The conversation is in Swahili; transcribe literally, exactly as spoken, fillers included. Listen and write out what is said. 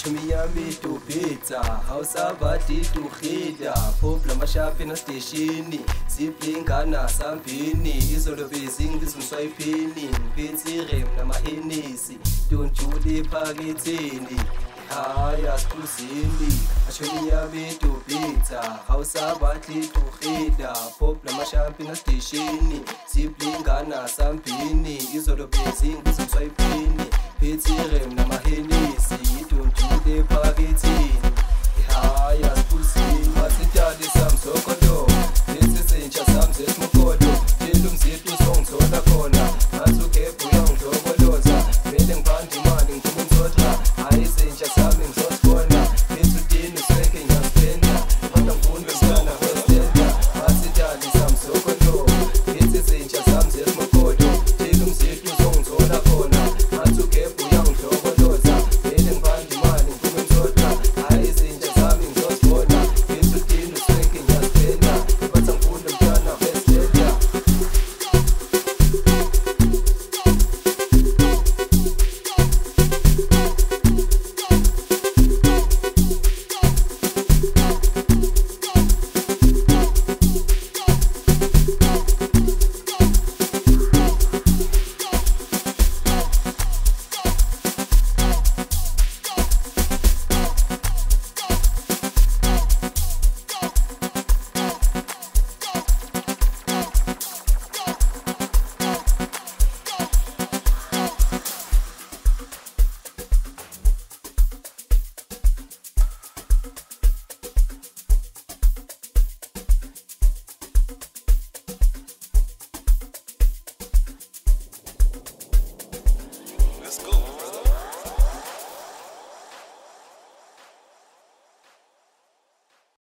Tumi yami to pizza, house abadi to khida. Pop la mashapi na stationi, siplingana sambini. Izolo bezing bisumswayipini, mpitsi rem na mahenisi. Don't you the paketini, haya skusini. Tumi yami to pizza, house abadi to khida. Pop la mashapi na stationi, siplingana sambini. Izolo bezing bisumswayipini, mpitsi rem na mahenisi. Don't you the paketini, haya skusini.